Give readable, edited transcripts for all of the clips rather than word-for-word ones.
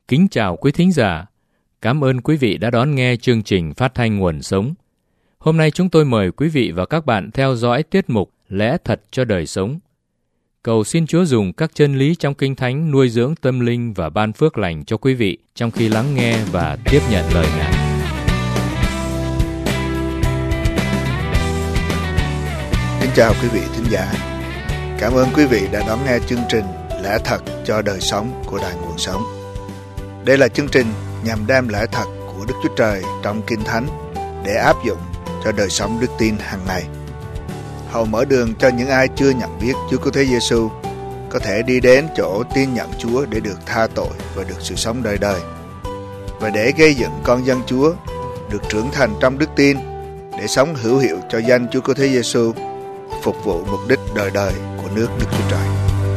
Kính chào quý thính giả. Cảm ơn quý vị đã đón nghe chương trình phát thanh Nguồn Sống. Hôm nay chúng tôi mời quý vị và các bạn theo dõi tiết mục Lẽ Thật cho Đời Sống. Cầu xin Chúa dùng các chân lý trong Kinh Thánh nuôi dưỡng tâm linh và ban phước lành cho quý vị trong khi lắng nghe và tiếp nhận lời Ngài. Kính chào quý vị thính giả. Cảm ơn quý vị đã đón nghe chương trình Lẽ Thật cho Đời Sống của Đài Nguồn Sống. Đây là chương trình nhằm đem lẽ thật của Đức Chúa Trời trong Kinh Thánh để áp dụng cho đời sống đức tin hàng ngày. Hầu mở đường cho những ai chưa nhận biết Chúa Cứu Thế Giêsu có thể đi đến chỗ tin nhận Chúa để được tha tội và được sự sống đời đời, và để gây dựng con dân Chúa được trưởng thành trong đức tin để sống hữu hiệu cho danh Chúa Cứu Thế Giêsu, phục vụ mục đích đời đời của nước Đức Chúa Trời.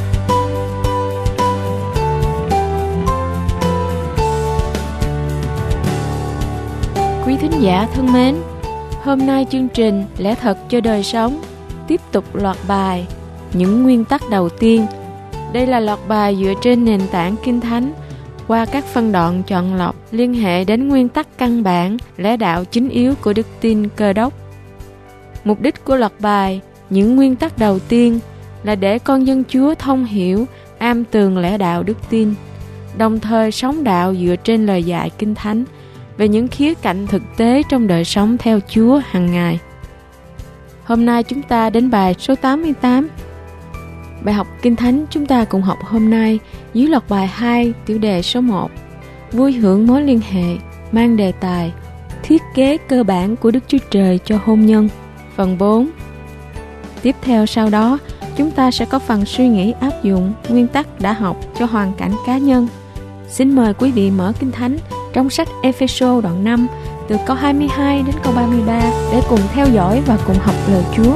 Quý thính giả thân mến, hôm nay chương trình Lẽ Thật cho Đời Sống tiếp tục loạt bài Những nguyên tắc đầu tiên. Đây là loạt bài dựa trên nền tảng Kinh Thánh qua các phân đoạn chọn lọc liên hệ đến nguyên tắc căn bản, lẽ đạo chính yếu của đức tin Cơ Đốc. Mục đích của loạt bài Những nguyên tắc đầu tiên là để con dân Chúa thông hiểu, am tường lẽ đạo đức tin, đồng thời sống đạo dựa trên lời dạy Kinh Thánh về những khía cạnh thực tế trong đời sống theo Chúa hàng ngày. Hôm nay chúng ta đến bài số 88. Bài học Kinh Thánh chúng ta cùng học hôm nay dưới loạt bài 2, tiểu đề số 1. Vui hưởng mối liên hệ, mang đề tài Thiết kế cơ bản của Đức Chúa Trời cho hôn nhân, phần 4. Tiếp theo sau đó, chúng ta sẽ có phần suy nghĩ áp dụng nguyên tắc đã học cho hoàn cảnh cá nhân. Xin mời quý vị mở Kinh Thánh trong sách Ê-phê-sô đoạn 5 từ câu 22 đến câu 33 để cùng theo dõi và cùng học lời Chúa.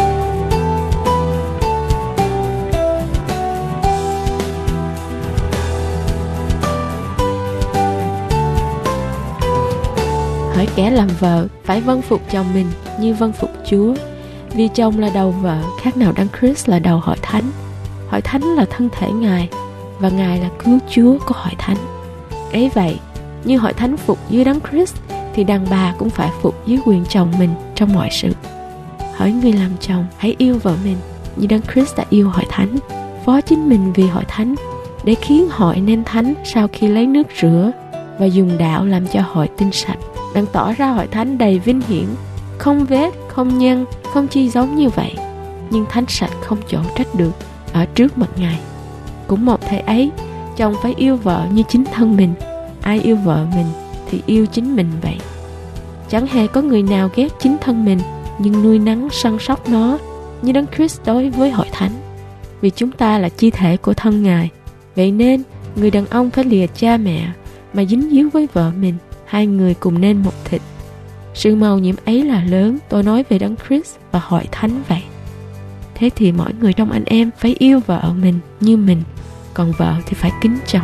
Hỡi kẻ làm vợ phải vâng phục chồng mình như vâng phục Chúa, vì chồng là đầu vợ, khác nào Đấng Christ là đầu hội thánh. Hội thánh là thân thể Ngài và Ngài là cứu Chúa của hội thánh. Ấy vậy, như hội thánh phục dưới Đấng Christ thì đàn bà cũng phải phục dưới quyền chồng mình trong mọi sự. Hỡi người làm chồng, hãy yêu vợ mình như Đấng Christ đã yêu hội thánh, phó chính mình vì hội thánh, để khiến hội nên thánh sau khi lấy nước rửa và dùng đạo làm cho hội tinh sạch, đang tỏ ra hội thánh đầy vinh hiển, không vết, không nhăn, không chi giống như vậy, nhưng thánh sạch không chỗ trách được ở trước mặt Ngài. Cũng một thể ấy, chồng phải yêu vợ như chính thân mình. Ai yêu vợ mình thì yêu chính mình vậy. Chẳng hề có người nào ghét chính thân mình, nhưng nuôi nấng săn sóc nó như Đấng Christ đối với hội thánh. Vì chúng ta là chi thể của thân Ngài. Vậy nên, người đàn ông phải lìa cha mẹ mà dính díu với vợ mình, hai người cùng nên một thịt. Sự mầu nhiệm ấy là lớn, tôi nói về Đấng Christ và hội thánh vậy. Thế thì mỗi người trong anh em phải yêu vợ mình như mình, còn vợ thì phải kính chồng.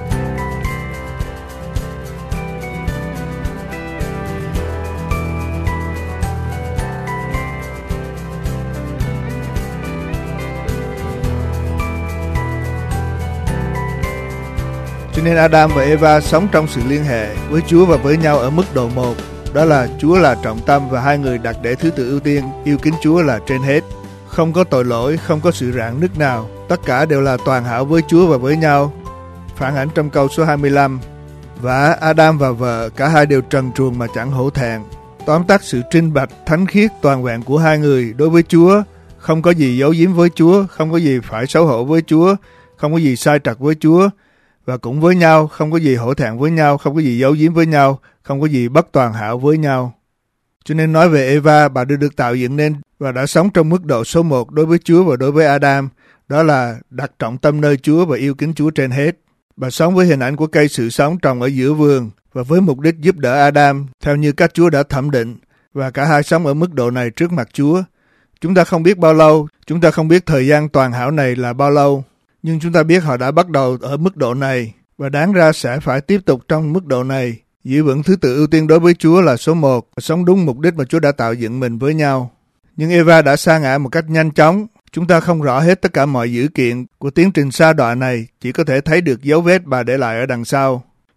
Cho nên Adam và Eva sống trong sự liên hệ với Chúa và với nhau ở mức độ 1. Đó là Chúa là trọng tâm và hai người đặt để thứ tự ưu tiên, yêu kính Chúa là trên hết. Không có tội lỗi, không có sự rạn nứt nào. Tất cả đều là toàn hảo với Chúa và với nhau. Phản ảnh trong câu số 25. Và Adam và vợ, cả hai đều trần truồng mà chẳng hổ thẹn. Tóm tắt sự trinh bạch, thánh khiết, toàn vẹn của hai người đối với Chúa. Không có gì giấu giếm với Chúa, không có gì phải xấu hổ với Chúa, không có gì sai trật với Chúa. Và cũng với nhau, không có gì hổ thẹn với nhau, không có gì giấu giếm với nhau, không có gì bất toàn hảo với nhau. Cho nên nói về Eva, bà được tạo dựng nên và đã sống trong mức độ số 1 đối với Chúa và đối với Adam. Đó là đặt trọng tâm nơi Chúa và yêu kính Chúa trên hết. Bà sống với hình ảnh của cây sự sống trồng ở giữa vườn và với mục đích giúp đỡ Adam theo như cách Chúa đã thẩm định. Và cả hai sống ở mức độ này trước mặt Chúa. Chúng ta không biết bao lâu, chúng ta không biết thời gian toàn hảo này là bao lâu. Nhưng chúng ta biết họ đã bắt đầu ở mức độ này và đáng ra sẽ phải tiếp tục trong mức độ này. Giữ vững thứ tự ưu tiên đối với Chúa là số 1 và sống đúng mục đích mà Chúa đã tạo dựng mình với nhau. Nhưng Eva đã sa ngã một cách nhanh chóng. Chúng ta không rõ hết tất cả mọi dữ kiện của tiến trình sa đọa này, chỉ có thể thấy được dấu vết bà để lại ở đằng sau.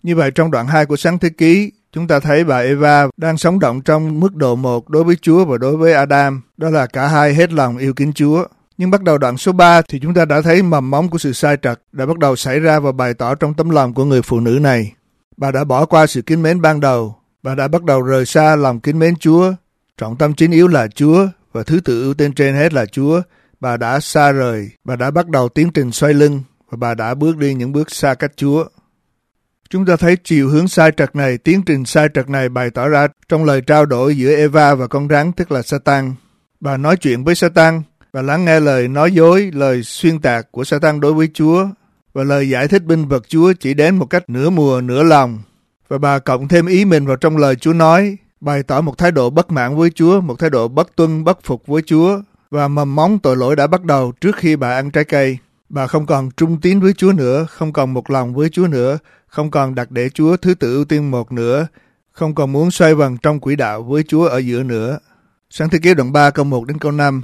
Như vậy trong đoạn 2 của Sáng Thế Ký, chúng ta thấy bà Eva đang sống động trong mức độ 1 đối với Chúa và đối với Adam, đó là cả hai hết lòng yêu kính Chúa. Nhưng bắt đầu đoạn số 3 thì chúng ta đã thấy mầm móng của sự sai trật đã bắt đầu xảy ra và bày tỏ trong tấm lòng của người phụ nữ này. Bà đã bỏ qua sự kính mến ban đầu, bà đã bắt đầu rời xa lòng kính mến Chúa, trọng tâm chính yếu là Chúa và thứ tự ưu tiên trên hết là Chúa. Bà đã xa rời, bà đã bắt đầu tiến trình xoay lưng và bà đã bước đi những bước xa cách Chúa. Chúng ta thấy chiều hướng sai trật này, tiến trình sai trật này bày tỏ ra trong lời trao đổi giữa Eva và con rắn, tức là Satan. Bà nói chuyện với Satan và lắng nghe lời nói dối, lời xuyên tạc của Satan đối với Chúa và lời giải thích binh vực Chúa chỉ đến một cách nửa mùa nửa lòng. Và bà cộng thêm ý mình vào trong lời Chúa nói, bày tỏ một thái độ bất mãn với Chúa, một thái độ bất tuân, bất phục với Chúa. Và mầm móng tội lỗi đã bắt đầu trước khi bà ăn trái cây. Bà không còn trung tín với Chúa nữa, không còn một lòng với Chúa nữa, không còn đặt để Chúa thứ tự ưu tiên một nữa, không còn muốn xoay vần trong quỹ đạo với Chúa ở giữa nữa. Sáng Thế Ký đoạn 3 câu 1 đến câu 5.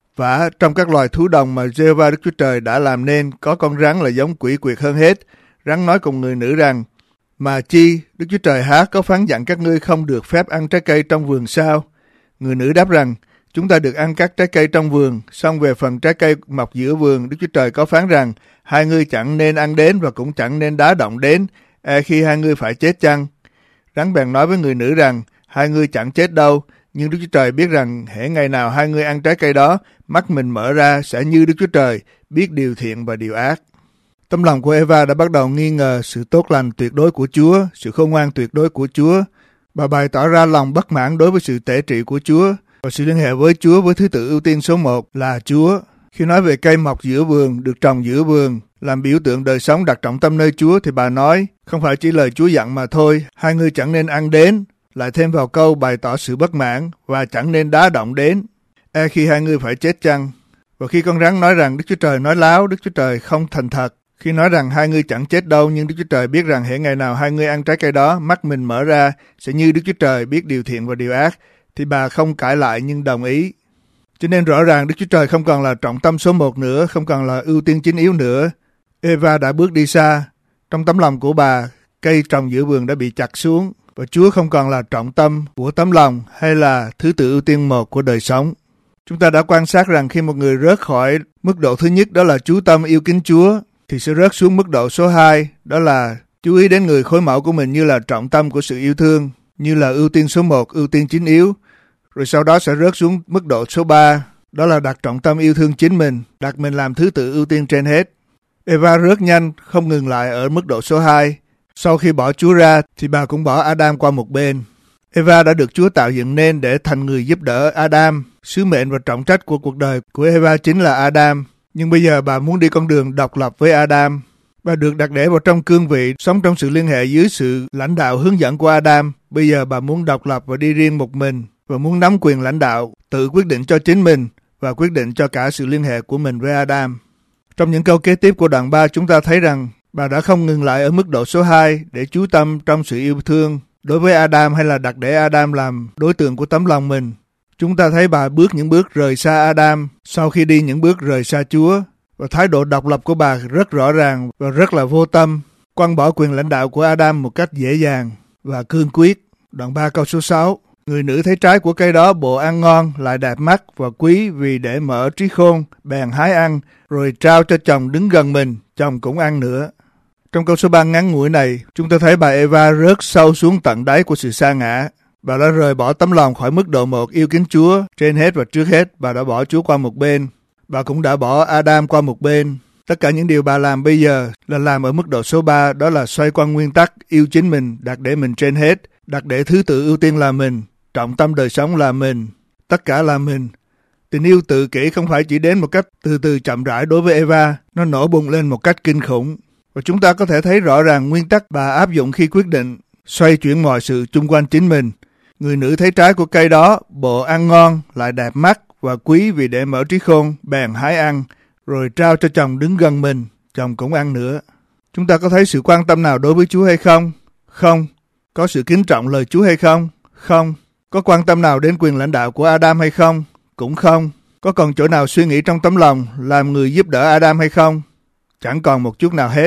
Và trong các loài thú đồng mà Giê-hô-va Đức Chúa Trời đã làm nên, có con rắn là giống quỷ quyệt hơn hết. Rắn nói cùng người nữ rằng, mà chi, Đức Chúa Trời há có phán dặn các ngươi không được phép ăn trái cây trong vườn sao? Người nữ đáp rằng, chúng ta được ăn các trái cây trong vườn, song về phần trái cây mọc giữa vườn, Đức Chúa Trời có phán rằng, hai ngươi chẳng nên ăn đến và cũng chẳng nên đá động đến, khi hai ngươi phải chết chăng? Rắn bèn nói với người nữ rằng, hai ngươi chẳng chết đâu, nhưng Đức Chúa Trời biết rằng hễ ngày nào hai ngươi ăn trái cây đó, mắt mình mở ra sẽ như Đức Chúa Trời, biết điều thiện và điều ác. Tâm lòng của Eva đã bắt đầu nghi ngờ sự tốt lành tuyệt đối của Chúa, sự khôn ngoan tuyệt đối của Chúa. Bà bày tỏ ra lòng bất mãn đối với sự tể trị của Chúa và sự liên hệ với Chúa với thứ tự ưu tiên số 1 là Chúa. Khi nói về cây mọc giữa vườn, được trồng giữa vườn, làm biểu tượng đời sống đặt trọng tâm nơi Chúa thì bà nói, không phải chỉ lời Chúa dặn mà thôi, hai ngươi chẳng nên ăn đến, lại thêm vào câu bày tỏ sự bất mãn và chẳng nên đá động đến, khi hai ngươi phải chết chăng. Và khi con rắn nói rằng Đức Chúa Trời nói láo, Đức Chúa Trời không thành thật, khi nói rằng hai ngươi chẳng chết đâu, nhưng Đức Chúa Trời biết rằng hễ ngày nào hai ngươi ăn trái cây đó, mắt mình mở ra sẽ như Đức Chúa Trời biết điều thiện và điều ác, thì bà không cãi lại nhưng đồng ý. Cho nên rõ ràng Đức Chúa Trời không còn là trọng tâm số 1 nữa, không còn là ưu tiên chính yếu nữa. Eva đã bước đi xa. Trong tấm lòng của bà, cây trồng giữa vườn đã bị chặt xuống và Chúa không còn là trọng tâm của tấm lòng hay là thứ tự ưu tiên 1 của đời sống. Chúng ta đã quan sát rằng khi một người rớt khỏi mức độ thứ nhất, đó là chú tâm yêu kính Chúa, thì sẽ rớt xuống mức độ số 2, đó là chú ý đến người khối mẫu của mình như là trọng tâm của sự yêu thương, như là ưu tiên số 1, ưu tiên chính yếu. Rồi sau đó sẽ rớt xuống mức độ số 3, đó là đặt trọng tâm yêu thương chính mình, đặt mình làm thứ tự ưu tiên trên hết. Eva rớt nhanh, không ngừng lại ở mức độ số 2. Sau khi bỏ Chúa ra thì bà cũng bỏ Adam qua một bên. Eva đã được Chúa tạo dựng nên để thành người giúp đỡ Adam. Sứ mệnh và trọng trách của cuộc đời của Eva chính là Adam. Nhưng bây giờ bà muốn đi con đường độc lập với Adam. Bà được đặt để vào trong cương vị, sống trong sự liên hệ dưới sự lãnh đạo hướng dẫn của Adam. Bây giờ bà muốn độc lập và đi riêng một mình, và muốn nắm quyền lãnh đạo, tự quyết định cho chính mình và quyết định cho cả sự liên hệ của mình với Adam. Trong những câu kế tiếp của đoạn 3, chúng ta thấy rằng bà đã không ngừng lại ở mức độ số 2 để chú tâm trong sự yêu thương đối với Adam hay là đặt để Adam làm đối tượng của tấm lòng mình. Chúng ta thấy bà bước những bước rời xa Adam sau khi đi những bước rời xa Chúa, và thái độ độc lập của bà rất rõ ràng và rất là vô tâm, quăng bỏ quyền lãnh đạo của Adam một cách dễ dàng và cương quyết. Đoạn 3 câu số 6. Người nữ thấy trái của cây đó bộ ăn ngon, lại đẹp mắt và quý vì để mở trí khôn, bèn hái ăn, rồi trao cho chồng đứng gần mình, chồng cũng ăn nữa. Trong câu số 3 ngắn ngủi này, chúng ta thấy bà Eva rớt sâu xuống tận đáy của sự sa ngã. Bà đã rời bỏ tấm lòng khỏi mức độ 1 yêu kính Chúa. Trên hết và trước hết, bà đã bỏ Chúa qua một bên. Bà cũng đã bỏ Adam qua một bên. Tất cả những điều bà làm bây giờ là làm ở mức độ số 3, đó là xoay quanh nguyên tắc yêu chính mình, đặt để mình trên hết, đặt để thứ tự ưu tiên là mình, trọng tâm đời sống là mình, tất cả là mình. Tình yêu tự kỷ không phải chỉ đến một cách từ từ chậm rãi đối với Eva, nó nổ bùng lên một cách kinh khủng. Và chúng ta có thể thấy rõ ràng nguyên tắc bà áp dụng khi quyết định xoay chuyển mọi sự chung quanh chính mình. Người nữ thấy trái của cây đó, bộ ăn ngon, lại đẹp mắt và quý vì để mở trí khôn, bèn hái ăn, rồi trao cho chồng đứng gần mình, chồng cũng ăn nữa. Chúng ta có thấy sự quan tâm nào đối với Chúa hay không? Không. Có sự kính trọng lời Chúa hay không? Không. Có quan tâm nào đến quyền lãnh đạo của Adam hay không? Cũng không. Có còn chỗ nào suy nghĩ trong tấm lòng làm người giúp đỡ Adam hay không? Chẳng còn một chút nào hết.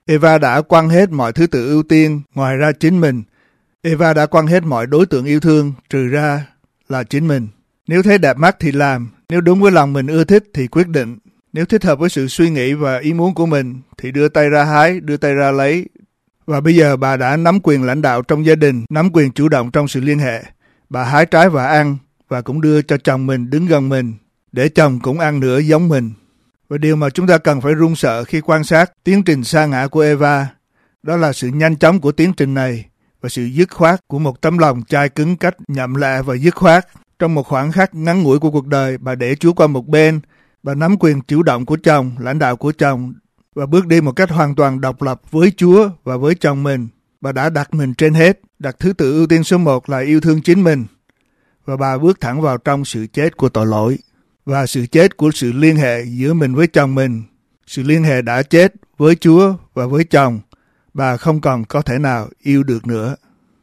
Eva đã quăng hết mọi thứ tự ưu tiên ngoài ra chính mình. Eva đã quăng hết mọi đối tượng yêu thương trừ ra là chính mình. Nếu thấy đẹp mắt thì làm, nếu đúng với lòng mình ưa thích thì quyết định. Nếu thích hợp với sự suy nghĩ và ý muốn của mình thì đưa tay ra hái, đưa tay ra lấy. Và bây giờ bà đã nắm quyền lãnh đạo trong gia đình, nắm quyền chủ động trong sự liên hệ. Bà hái trái và ăn, và cũng đưa cho chồng mình đứng gần mình, để chồng cũng ăn nữa giống mình. Và điều mà chúng ta cần phải run sợ khi quan sát tiến trình sa ngã của Eva, đó là sự nhanh chóng của tiến trình này và sự dứt khoát của một tấm lòng chai cứng cách nhậm lạ và dứt khoát. Trong một khoảng khắc ngắn ngủi của cuộc đời, bà để Chúa qua một bên, bà nắm quyền chủ động của chồng, lãnh đạo của chồng, và bước đi một cách hoàn toàn độc lập với Chúa và với chồng mình. Bà đã đặt mình trên hết, đặt thứ tự ưu tiên số 1 là yêu thương chính mình. Và bà bước thẳng vào trong sự chết của tội lỗi và sự chết của sự liên hệ giữa mình với chồng mình. Sự liên hệ đã chết với Chúa và với chồng. Bà không còn có thể nào yêu được nữa.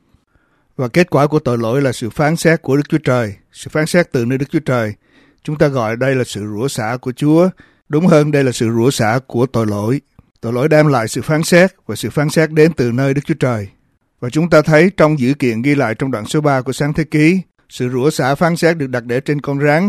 Và kết quả của tội lỗi là sự phán xét của Đức Chúa Trời, sự phán xét từ nơi Đức Chúa Trời. Chúng ta gọi đây là sự rủa xả của Chúa. Đúng hơn, đây là sự rủa xả của tội lỗi. Tội lỗi đem lại sự phán xét, và sự phán xét đến từ nơi Đức Chúa Trời. Và chúng ta thấy trong dữ kiện ghi lại trong đoạn số 3 của Sáng Thế Ký, sự rủa xả phán xét được đặt để trên con rắn,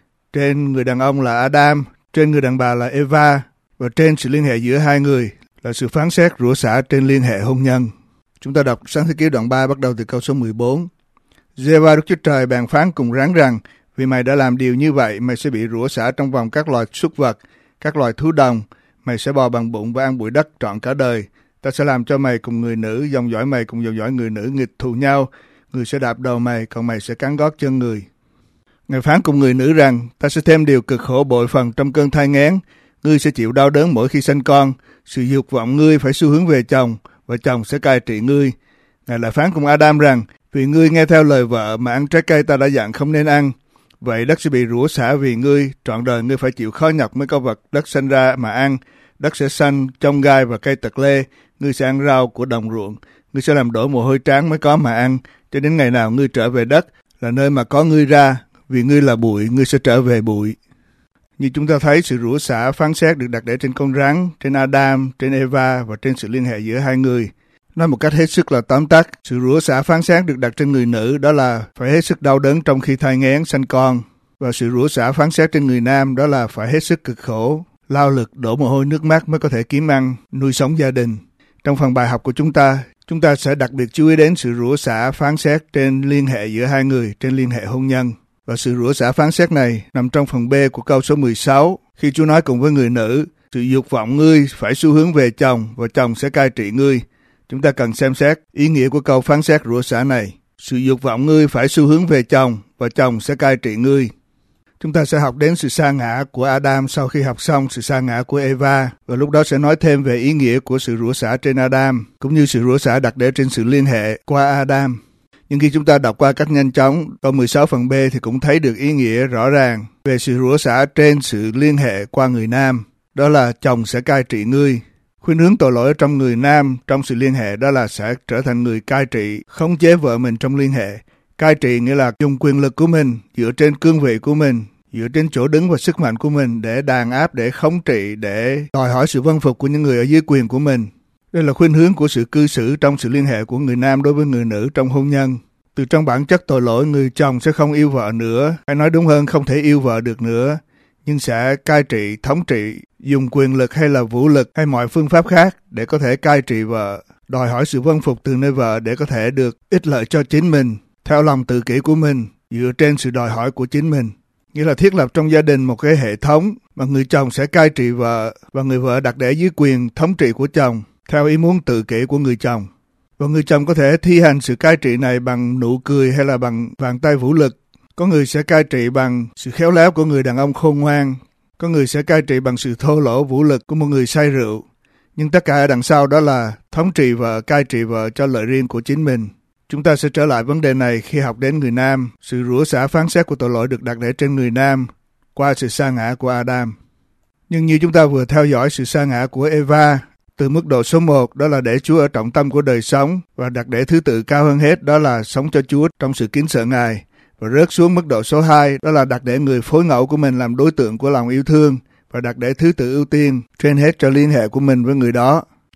trên người đàn ông là Adam, trên người đàn bà là Eva, và trên sự liên hệ giữa hai người là sự phán xét rủa xả trên liên hệ hôn nhân. Chúng ta đọc Sáng Thế Ký đoạn 3 bắt đầu từ câu số 14. Giê-va Đức Chúa Trời bèn phán cùng rắn rằng, vì mày đã làm điều như vậy, mày sẽ bị rủa xả trong vòng các loài súc vật, các loài thú đồng. Mày sẽ bò bằng bụng và ăn bụi đất trọn cả đời. Ta sẽ làm cho mày cùng người nữ, dòng dõi mày cùng dòng dõi người nữ nghịch thù nhau. Người sẽ đạp đầu mày, còn mày sẽ cắn gót chân người. Ngài phán cùng người nữ rằng, ta sẽ thêm điều cực khổ bội phần trong cơn thai nghén. Ngươi sẽ chịu đau đớn mỗi khi sanh con. Sự dục vọng ngươi phải xu hướng về chồng, và chồng sẽ cai trị ngươi. Ngài lại phán cùng Adam rằng, vì ngươi nghe theo lời vợ mà ăn trái cây ta đã dặn không nên ăn. Vậy đất sẽ bị rủa xả vì ngươi, trọn đời ngươi phải chịu khó nhọc mấy con vật đất sanh ra mà ăn. Đất sẽ xanh, chông gai và cây tật lê. Ngươi sẽ ăn rau của đồng ruộng. Ngươi sẽ làm đổ mồ hôi tráng mới có mà ăn, cho đến ngày nào ngươi trở về đất, là nơi mà có ngươi ra. Vì ngươi là bụi, ngươi sẽ trở về bụi. Như chúng ta thấy, sự rủa xả phán xét được đặt để trên con rắn, trên Adam, trên Eva và trên sự liên hệ giữa hai người. Nói một cách hết sức là tóm tắt, sự rủa xả phán xét được đặt trên người nữ, đó là phải hết sức đau đớn trong khi thai nghén sanh con. Và sự rủa xả phán xét trên người nam, đó là phải hết sức cực khổ, lao lực, đổ mồ hôi nước mắt mới có thể kiếm ăn, nuôi sống gia đình. Trong phần bài học của chúng ta sẽ đặc biệt chú ý đến sự rủa xả phán xét trên liên hệ giữa hai người, trên liên hệ hôn nhân. Và sự rủa xả phán xét này nằm trong phần B của câu số 16, khi Chúa nói cùng với người nữ, sự dục vọng ngươi phải xu hướng về chồng, và chồng sẽ cai trị ngươi. Chúng ta cần xem xét ý nghĩa của câu phán xét rủa xả này. Sự dục vọng ngươi phải xu hướng về chồng, và chồng sẽ cai trị ngươi. Chúng ta sẽ học đến sự sa ngã của Adam sau khi học xong sự sa ngã của Eva, và lúc đó sẽ nói thêm về ý nghĩa của sự rủa xả trên Adam, cũng như sự rủa xả đặt để trên sự liên hệ qua Adam. Nhưng khi chúng ta đọc qua cách nhanh chóng, câu 16 phần B thì cũng thấy được ý nghĩa rõ ràng về sự rủa xả trên sự liên hệ qua người nam. Đó là chồng sẽ cai trị ngươi. Khuynh hướng tội lỗi trong người nam trong sự liên hệ đó là sẽ trở thành người cai trị, khống chế vợ mình trong liên hệ. Cai trị nghĩa là dùng quyền lực của mình, dựa trên cương vị của mình, dựa trên chỗ đứng và sức mạnh của mình để đàn áp, để khống trị, để đòi hỏi sự vâng phục của những người ở dưới quyền của mình. Đây là khuynh hướng của sự cư xử trong sự liên hệ của người nam đối với người nữ trong hôn nhân. Từ trong bản chất tội lỗi, người chồng sẽ không yêu vợ nữa, hay nói đúng hơn không thể yêu vợ được nữa, nhưng sẽ cai trị, thống trị, dùng quyền lực hay là vũ lực hay mọi phương pháp khác để có thể cai trị vợ, đòi hỏi sự vâng phục từ nơi vợ để có thể được ích lợi cho chính mình, theo lòng tự kỷ của mình, dựa trên sự đòi hỏi của chính mình. Nghĩa là thiết lập trong gia đình một cái hệ thống mà người chồng sẽ cai trị vợ và người vợ đặt để dưới quyền thống trị của chồng, theo ý muốn tự kỷ của người chồng. Và người chồng có thể thi hành sự cai trị này bằng nụ cười hay là bằng vàng tay vũ lực. Có người sẽ cai trị bằng sự khéo léo của người đàn ông khôn ngoan. Có người sẽ cai trị bằng sự thô lỗ vũ lực của một người say rượu. Nhưng tất cả ở đằng sau đó là thống trị vợ, cai trị vợ cho lợi riêng của chính mình. Chúng ta sẽ trở lại vấn đề này khi học đến người nam. Sự rủa xả phán xét của tội lỗi được đặt để trên người nam qua sự sa ngã của Adam. Nhưng như chúng ta vừa theo dõi sự sa ngã của Eva, từ mức độ số 1 đó là để Chúa ở trọng tâm của đời sống, và đặt để thứ tự cao hơn hết đó là sống cho Chúa trong sự kính sợ Ngài, và rớt xuống mức độ số 2 đó là đặt để người phối ngẫu của mình làm đối tượng của lòng yêu thương, và đặt để thứ tự ưu tiên trên hết cho liên hệ của mình với người đó.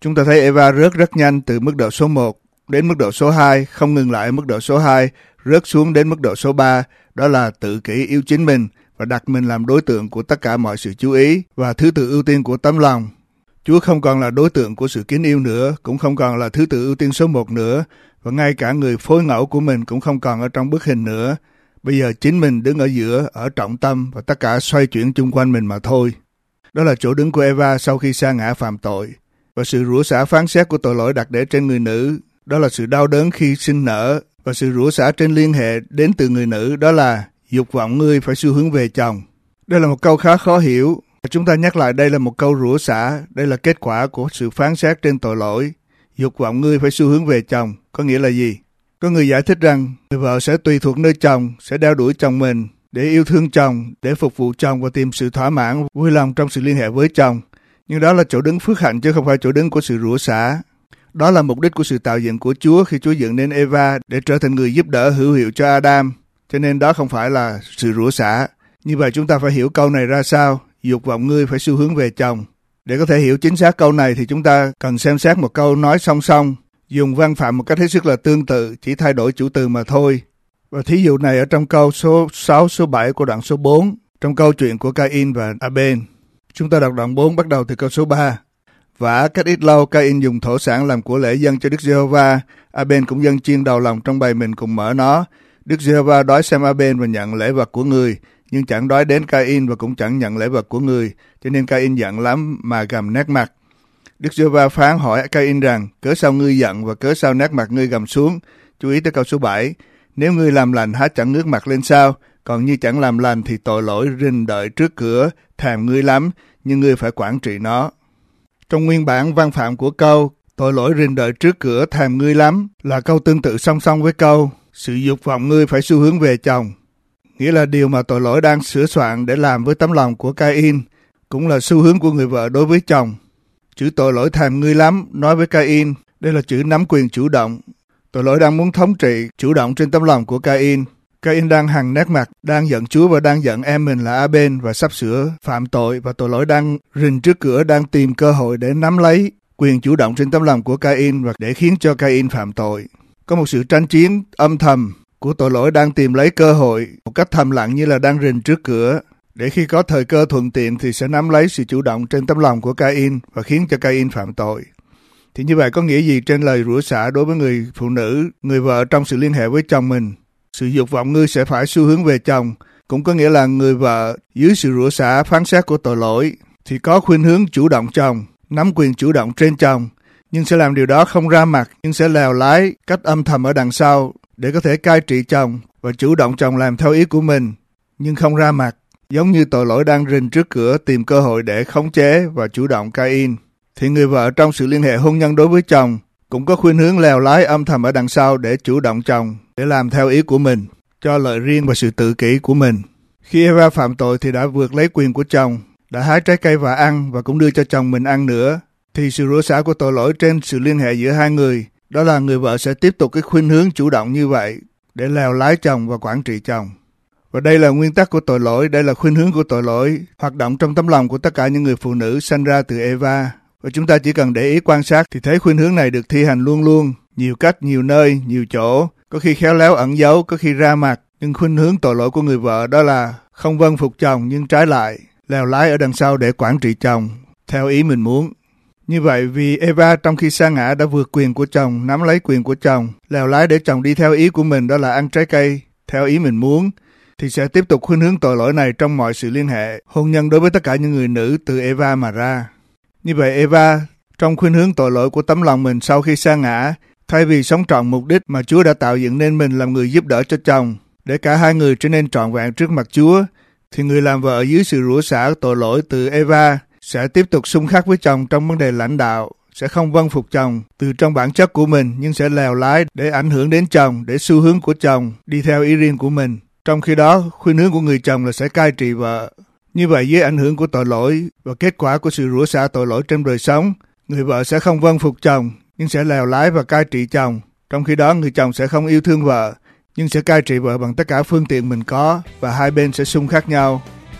Chúng ta thấy Eva rớt rất nhanh từ mức độ số 1 đến mức độ số 2, không ngừng lại ở mức độ số 2, rớt xuống đến mức độ số 3, đó là tự kỷ yêu chính mình và đặt mình làm đối tượng của tất cả mọi sự chú ý và thứ tự ưu tiên của tấm lòng. Chúa không còn là đối tượng của sự kính yêu nữa, cũng không còn là thứ tự ưu tiên số 1 nữa, và ngay cả người phối ngẫu của mình cũng không còn ở trong bức hình nữa. Bây giờ chính mình đứng ở giữa, ở trọng tâm và tất cả xoay chuyển chung quanh mình mà thôi. Đó là chỗ đứng của Eva sau khi sa ngã phạm tội. Và sự rủa xả phán xét của tội lỗi đặt để trên người nữ, đó là sự đau đớn khi sinh nở. Và sự rủa xả trên liên hệ đến từ người nữ, đó là dục vọng ngươi phải xu hướng về chồng. Đây là một câu khá khó hiểu. Chúng ta nhắc lại đây là một câu rủa xả, đây là kết quả của sự phán xét trên tội lỗi. Dục vọng ngươi phải xu hướng về chồng, có nghĩa là gì? Có người giải thích rằng người vợ sẽ tùy thuộc nơi chồng, sẽ đeo đuổi chồng mình, để yêu thương chồng, để phục vụ chồng và tìm sự thỏa mãn, vui lòng trong sự liên hệ với chồng. Nhưng đó là chỗ đứng phước hạnh chứ không phải chỗ đứng của sự rủa xả. Đó là mục đích của sự tạo dựng của Chúa khi Chúa dựng nên Eva để trở thành người giúp đỡ hữu hiệu cho Adam. Cho nên đó không phải là sự rủa xả. Như vậy chúng ta phải hiểu câu này ra sao? Dục vọng ngươi phải xu hướng về chồng. Để có thể hiểu chính xác câu này thì chúng ta cần xem xét một câu nói song song, dùng văn phạm một cách hết sức là tương tự, chỉ thay đổi chủ từ mà thôi. Và thí dụ này ở trong câu số 6, số 7 của đoạn số 4, trong câu chuyện của Cain và Abel. Chúng ta đọc đoạn 4 bắt đầu từ câu số 3. Và cách ít lâu, Cain dùng thổ sản làm của lễ dâng cho Đức Giê-hô-va. Abel cũng dâng chiên đầu lòng trong bầy mình cùng mở nó. Đức Giê-hô-va đói xem Abel và nhận lễ vật của người, nhưng chẳng đói đến Cain và cũng chẳng nhận lễ vật của người. Cho nên Cain giận lắm mà gầm nét mặt. Đức Giê-hô-va phán hỏi Cain rằng, cớ sao ngươi giận và cớ sao nét mặt ngươi gầm xuống? Chú ý tới câu số 7. Nếu ngươi làm lành há chẳng ngước mặt lên sao? Còn như chẳng làm lành thì tội lỗi rình đợi trước cửa, thèm ngươi lắm, nhưng ngươi phải quản trị nó. Trong nguyên bản văn phạm của câu tội lỗi rình đợi trước cửa thèm ngươi lắm là câu tương tự song song với câu sự dục vọng ngươi phải xu hướng về chồng. Nghĩa là điều mà tội lỗi đang sửa soạn để làm với tấm lòng của Cain cũng là xu hướng của người vợ đối với chồng. Chữ tội lỗi thèm ngươi lắm nói với Cain, đây là chữ nắm quyền chủ động. Tội lỗi đang muốn thống trị chủ động trên tấm lòng của Cain. Cain đang hằn nét mặt, đang giận Chúa và đang giận em mình là Abel và sắp sửa phạm tội, và tội lỗi đang rình trước cửa, đang tìm cơ hội để nắm lấy quyền chủ động trên tấm lòng của Cain và để khiến cho Cain phạm tội. Có một sự tranh chiến âm thầm của tội lỗi đang tìm lấy cơ hội một cách thầm lặng, như là đang rình trước cửa, để khi có thời cơ thuận tiện thì sẽ nắm lấy sự chủ động trên tấm lòng của Cain và khiến cho Cain phạm tội. Thì như vậy có nghĩa gì trên lời rủa xả đối với người phụ nữ, người vợ trong sự liên hệ với chồng mình? Sự dục vọng ngươi sẽ phải xu hướng về chồng, cũng có nghĩa là người vợ dưới sự rủa xả phán xét của tội lỗi thì có khuynh hướng chủ động chồng, nắm quyền chủ động trên chồng, nhưng sẽ làm điều đó không ra mặt, nhưng sẽ lèo lái cách âm thầm ở đằng sau để có thể cai trị chồng và chủ động chồng làm theo ý của mình, nhưng không ra mặt, giống như tội lỗi đang rình trước cửa tìm cơ hội để khống chế và chủ động Cain. Thì người vợ trong sự liên hệ hôn nhân đối với chồng cũng có khuynh hướng lèo lái âm thầm ở đằng sau để chủ động chồng, để làm theo ý của mình, cho lợi riêng và sự tự kỷ của mình. Khi Eva phạm tội thì đã vượt lấy quyền của chồng, đã hái trái cây và ăn và cũng đưa cho chồng mình ăn nữa. Thì sự rủa xả của tội lỗi trên sự liên hệ giữa hai người, đó là người vợ sẽ tiếp tục cái khuynh hướng chủ động như vậy để lèo lái chồng và quản trị chồng. Và đây là nguyên tắc của tội lỗi, đây là khuynh hướng của tội lỗi hoạt động trong tấm lòng của tất cả những người phụ nữ sanh ra từ Eva. Và chúng ta chỉ cần để ý quan sát thì thấy khuynh hướng này được thi hành luôn luôn, nhiều cách, nhiều nơi, nhiều chỗ, có khi khéo léo ẩn giấu, có khi ra mặt. Nhưng khuynh hướng tội lỗi của người vợ đó là không vâng phục chồng, nhưng trái lại lèo lái ở đằng sau để quản trị chồng theo ý mình muốn. Như vậy vì Eva trong khi sa ngã đã vượt quyền của chồng, nắm lấy quyền của chồng, lèo lái để chồng đi theo ý của mình, đó là ăn trái cây theo ý mình muốn, thì sẽ tiếp tục khuynh hướng tội lỗi này trong mọi sự liên hệ hôn nhân đối với tất cả những người nữ từ Eva mà ra. Như vậy Eva trong khuynh hướng tội lỗi của tấm lòng mình sau khi sa ngã, thay vì sống trọn mục đích mà Chúa đã tạo dựng nên mình làm người giúp đỡ cho chồng, để cả hai người trở nên trọn vẹn trước mặt Chúa, thì người làm vợ dưới sự rủa xả tội lỗi từ Eva sẽ tiếp tục xung khắc với chồng trong vấn đề lãnh đạo, sẽ không vâng phục chồng từ trong bản chất của mình, nhưng sẽ lèo lái để ảnh hưởng đến chồng, để xu hướng của chồng đi theo ý riêng của mình. Trong khi đó, khuynh hướng của người chồng là sẽ cai trị vợ. Như vậy dưới ảnh hưởng của tội lỗi và kết quả của sự rủa xả tội lỗi trong đời sống, người vợ sẽ không vâng phục chồng, nhưng sẽ lèo lái và cai trị chồng. Trong khi đó, người chồng sẽ không yêu thương vợ, nhưng sẽ cai trị vợ bằng tất cả phương tiện mình có, và hai bên sẽ xung khắc nhau.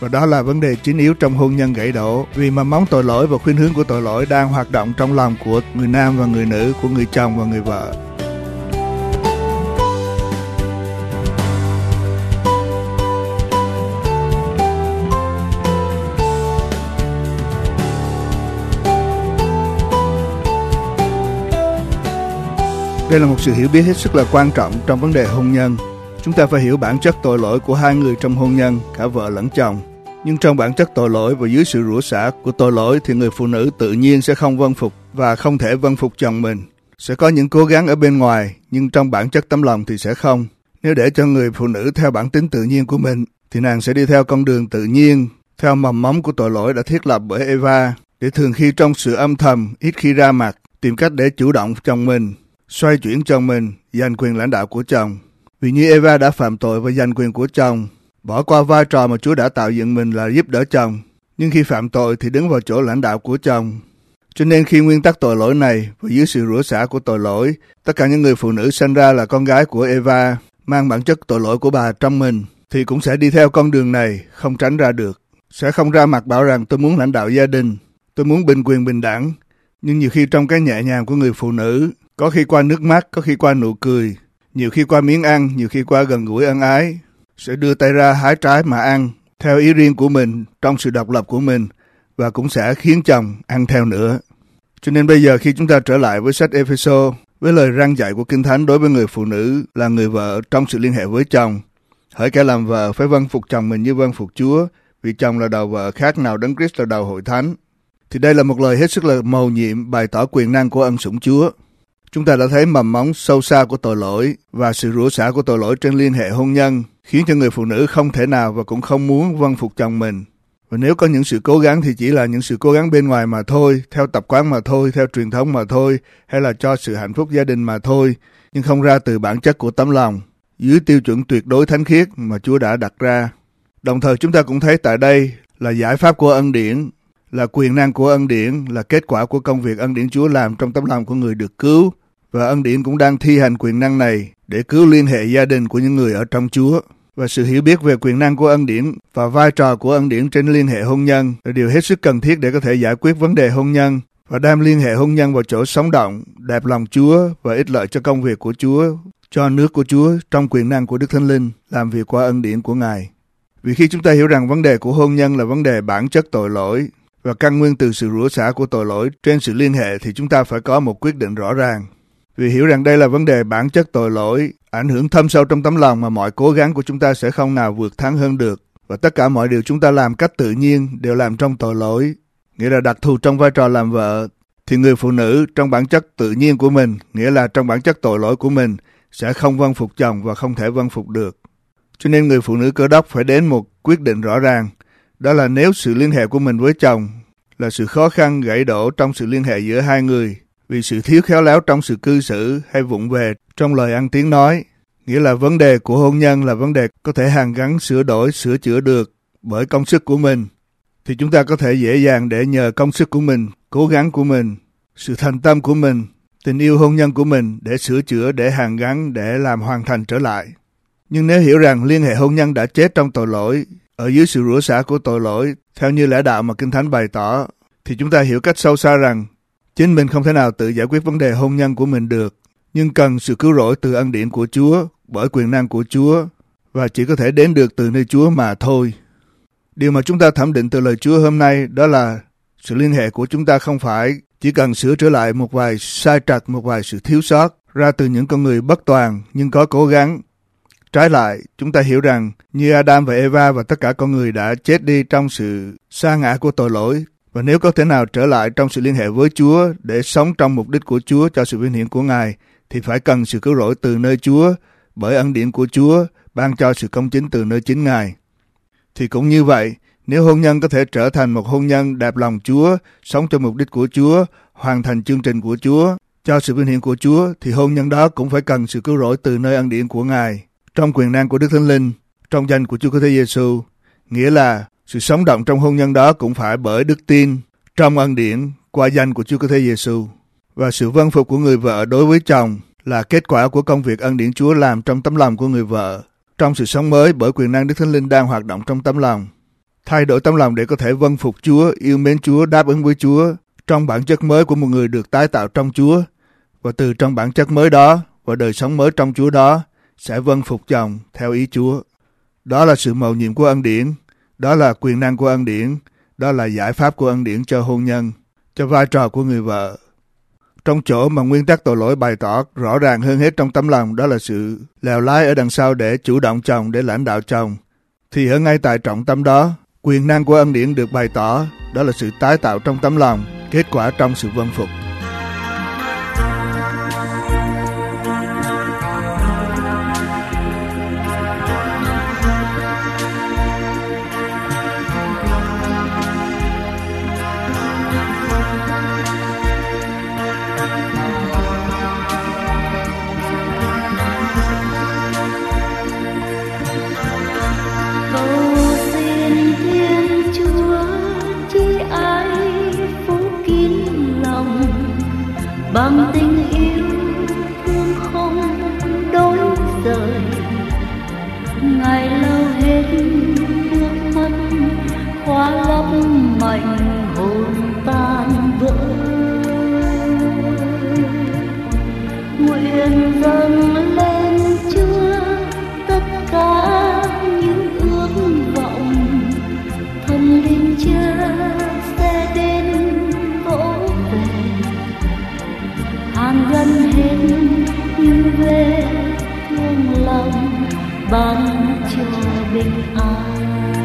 Và đó là vấn đề chính yếu trong hôn nhân gãy đổ, vì mầm móng tội lỗi và khuynh hướng của tội lỗi đang hoạt động trong lòng của người nam và người nữ, của người chồng và người vợ. Đây là một sự hiểu biết hết sức là quan trọng trong vấn đề hôn nhân. Chúng ta phải hiểu bản chất tội lỗi của hai người trong hôn nhân, cả vợ lẫn chồng. Nhưng trong bản chất tội lỗi và dưới sự rủa xả của tội lỗi thì người phụ nữ tự nhiên sẽ không vâng phục và không thể vâng phục chồng mình. Sẽ có những cố gắng ở bên ngoài, nhưng trong bản chất tấm lòng thì sẽ không. Nếu để cho người phụ nữ theo bản tính tự nhiên của mình, thì nàng sẽ đi theo con đường tự nhiên, theo mầm móng của tội lỗi đã thiết lập bởi Eva, để thường khi trong sự âm thầm, ít khi ra mặt, tìm cách để chủ động chồng mình, xoay chuyển chồng mình, giành quyền lãnh đạo của chồng. Vì như Eva đã phạm tội và giành quyền của chồng, bỏ qua vai trò mà Chúa đã tạo dựng mình là giúp đỡ chồng, nhưng khi phạm tội thì đứng vào chỗ lãnh đạo của chồng. Cho nên khi nguyên tắc tội lỗi này và dưới sự rủa xả của tội lỗi, tất cả những người phụ nữ sinh ra là con gái của Eva, mang bản chất tội lỗi của bà trong mình, thì cũng sẽ đi theo con đường này, không tránh ra được. Sẽ không ra mặt bảo rằng tôi muốn lãnh đạo gia đình, tôi muốn bình quyền bình đẳng, nhưng nhiều khi trong cái nhẹ nhàng của người phụ nữ, có khi qua nước mắt, có khi qua nụ cười, nhiều khi qua miếng ăn, nhiều khi qua gần gũi ân ái, sẽ đưa tay ra hái trái mà ăn, theo ý riêng của mình, trong sự độc lập của mình, và cũng sẽ khiến chồng ăn theo nữa. Cho nên bây giờ khi chúng ta trở lại với sách Ê-phê-sô, với lời răn dạy của Kinh Thánh đối với người phụ nữ là người vợ trong sự liên hệ với chồng, hỡi kẻ làm vợ phải vâng phục chồng mình như vâng phục Chúa, vì chồng là đầu vợ khác nào Đấng Christ là đầu hội thánh. Thì đây là một lời hết sức là mầu nhiệm bày tỏ quyền năng của ân sủng Chúa. Chúng ta đã thấy mầm móng sâu xa của tội lỗi và sự rủa xả của tội lỗi trên liên hệ hôn nhân, khiến cho người phụ nữ không thể nào và cũng không muốn vâng phục chồng mình. Và nếu có những sự cố gắng thì chỉ là những sự cố gắng bên ngoài mà thôi, theo tập quán mà thôi, theo truyền thống mà thôi, hay là cho sự hạnh phúc gia đình mà thôi, nhưng không ra từ bản chất của tấm lòng, dưới tiêu chuẩn tuyệt đối thánh khiết mà Chúa đã đặt ra. Đồng thời chúng ta cũng thấy tại đây là giải pháp của ân điển, là quyền năng của ân điển, là kết quả của công việc ân điển Chúa làm trong tấm lòng của người được cứu. Và ân điển cũng đang thi hành quyền năng này để cứu liên hệ gia đình của những người ở trong Chúa. Và sự hiểu biết về quyền năng của ân điển và vai trò của ân điển trên liên hệ hôn nhân là điều hết sức cần thiết để có thể giải quyết vấn đề hôn nhân và đem liên hệ hôn nhân vào chỗ sống động, đẹp lòng Chúa và ích lợi cho công việc của Chúa, cho nước của Chúa trong quyền năng của Đức Thánh Linh làm việc qua ân điển của Ngài. Vì khi chúng ta hiểu rằng vấn đề của hôn nhân là vấn đề bản chất tội lỗi và căn nguyên từ sự rủa xả của tội lỗi trên sự liên hệ, thì chúng ta phải có một quyết định rõ ràng. Vì hiểu rằng đây là vấn đề bản chất tội lỗi, ảnh hưởng thâm sâu trong tấm lòng mà mọi cố gắng của chúng ta sẽ không nào vượt thắng hơn được. Và tất cả mọi điều chúng ta làm cách tự nhiên đều làm trong tội lỗi, nghĩa là đặc thù trong vai trò làm vợ. Thì người phụ nữ trong bản chất tự nhiên của mình, nghĩa là trong bản chất tội lỗi của mình, sẽ không vâng phục chồng và không thể vâng phục được. Cho nên người phụ nữ Cơ Đốc phải đến một quyết định rõ ràng, đó là nếu sự liên hệ của mình với chồng là sự khó khăn gãy đổ trong sự liên hệ giữa hai người, vì sự thiếu khéo léo trong sự cư xử hay vụng về trong lời ăn tiếng nói, nghĩa là vấn đề của hôn nhân là vấn đề có thể hàn gắn sửa đổi, sửa chữa được bởi công sức của mình, thì chúng ta có thể dễ dàng để nhờ công sức của mình, cố gắng của mình, sự thành tâm của mình, tình yêu hôn nhân của mình để sửa chữa, để hàn gắn, để làm hoàn thành trở lại. Nhưng nếu hiểu rằng liên hệ hôn nhân đã chết trong tội lỗi, ở dưới sự rủa xả của tội lỗi, theo như lẽ đạo mà Kinh Thánh bày tỏ, thì chúng ta hiểu cách sâu xa rằng chính mình không thể nào tự giải quyết vấn đề hôn nhân của mình được, nhưng cần sự cứu rỗi từ ân điển của Chúa, bởi quyền năng của Chúa, và chỉ có thể đến được từ nơi Chúa mà thôi. Điều mà chúng ta thẩm định từ lời Chúa hôm nay đó là sự liên hệ của chúng ta không phải chỉ cần sửa trở lại một vài sai trật, một vài sự thiếu sót ra từ những con người bất toàn nhưng có cố gắng. Trái lại, chúng ta hiểu rằng như Adam và Eva và tất cả con người đã chết đi trong sự sa ngã của tội lỗi, và nếu có thể nào trở lại trong sự liên hệ với Chúa để sống trong mục đích của Chúa cho sự vinh hiển của Ngài, thì phải cần sự cứu rỗi từ nơi Chúa, bởi ân điển của Chúa ban cho sự công chính từ nơi chính Ngài. Thì cũng như vậy, nếu hôn nhân có thể trở thành một hôn nhân đẹp lòng Chúa, sống cho mục đích của Chúa, hoàn thành chương trình của Chúa, cho sự vinh hiển của Chúa, thì hôn nhân đó cũng phải cần sự cứu rỗi từ nơi ân điển của Ngài, trong quyền năng của Đức Thánh Linh, trong danh của Chúa Cứu Thế Giêsu. Nghĩa là sự sống động trong hôn nhân đó cũng phải bởi đức tin trong ân điển qua danh của Chúa Cứu Thế Giêsu. Và sự vâng phục của người vợ đối với chồng là kết quả của công việc ân điển Chúa làm trong tấm lòng của người vợ, trong sự sống mới bởi quyền năng Đức Thánh Linh đang hoạt động trong tấm lòng. Thay đổi tấm lòng để có thể vâng phục Chúa, yêu mến Chúa, đáp ứng với Chúa trong bản chất mới của một người được tái tạo trong Chúa. Và từ trong bản chất mới đó và đời sống mới trong Chúa đó sẽ vâng phục chồng theo ý Chúa. Đó là sự mầu nhiệm của ân điển, đó là quyền năng của ân điển, đó là giải pháp của ân điển cho hôn nhân, cho vai trò của người vợ. Trong chỗ mà nguyên tắc tội lỗi bày tỏ rõ ràng hơn hết trong tấm lòng, đó là sự lèo lái ở đằng sau để chủ động chồng, để lãnh đạo chồng, thì ở ngay tại trọng tâm đó, quyền năng của ân điển được bày tỏ, đó là sự tái tạo trong tấm lòng, kết quả trong sự vâng phục. Bằng tình yêu thương không đổi rời, ngày lâu hết nước mắt khóa lấp mảnh hồn tan vỡ. Nguyện dâng lên Chúa tất cả những ước vọng, thần linh Cha sẽ đến vỗ về, hàn gắn hết những vết thương lòng, ban cho bình an.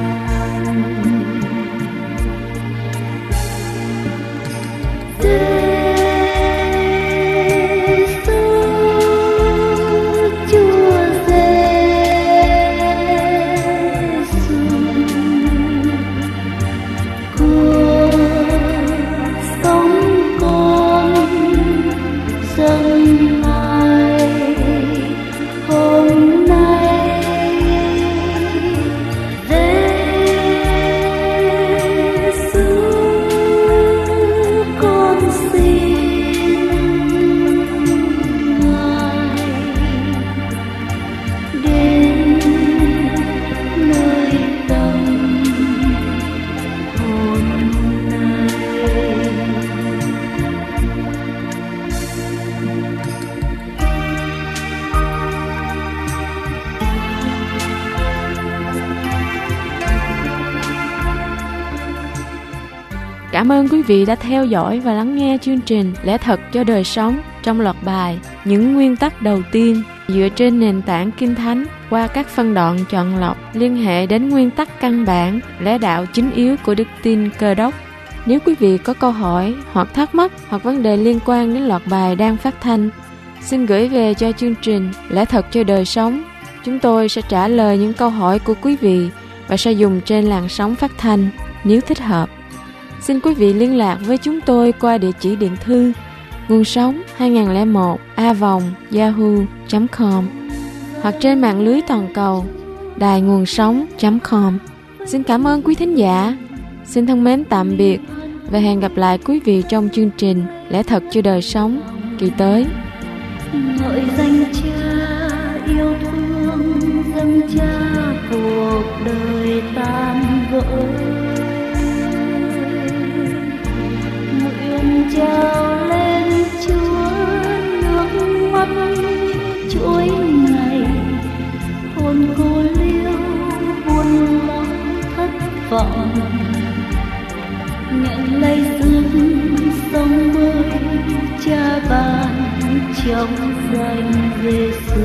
Cảm ơn quý vị đã theo dõi và lắng nghe chương trình Lẽ Thật cho Đời Sống trong loạt bài Những Nguyên Tắc Đầu Tiên dựa trên nền tảng Kinh Thánh qua các phân đoạn chọn lọc liên hệ đến nguyên tắc căn bản, lẽ đạo chính yếu của đức tin Cơ Đốc. Nếu quý vị có câu hỏi hoặc thắc mắc hoặc vấn đề liên quan đến loạt bài đang phát thanh, xin gửi về cho chương trình Lẽ Thật cho Đời Sống. Chúng tôi sẽ trả lời những câu hỏi của quý vị và sẽ dùng trên làn sóng phát thanh nếu thích hợp. Xin quý vị liên lạc với chúng tôi qua địa chỉ điện thư nguồn sống 2001a@yahoo.com hoặc trên mạng lưới toàn cầu đài nguồn sống.com. Xin cảm ơn quý thính giả. Xin thân mến tạm biệt và hẹn gặp lại quý vị trong chương trình Lẽ Thật cho Đời Sống kỳ tới. Ngợi danh Cha yêu thương, dâng Cha cuộc đời tan vỡ. Trao lên Chúa nước mắt chuỗi ngày, hồn cô liêu buồn lo thất vọng, nhận lấy sức sống mới Cha ban trong danh Giêsu.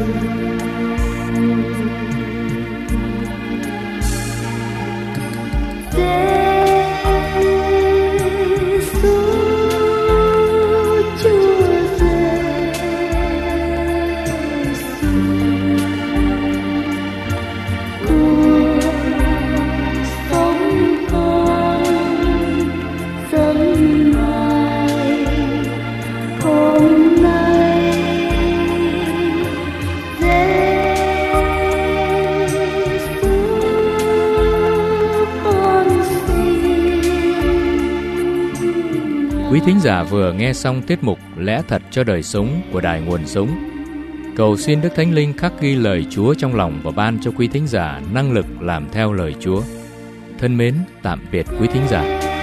Quý thính giả vừa nghe xong tiết mục Lẽ Thật cho Đời Sống của Đài Nguồn Sống. Cầu xin Đức Thánh Linh khắc ghi lời Chúa trong lòng và ban cho quý thính giả năng lực làm theo lời Chúa. thân mến, tạm biệt quý thính giả.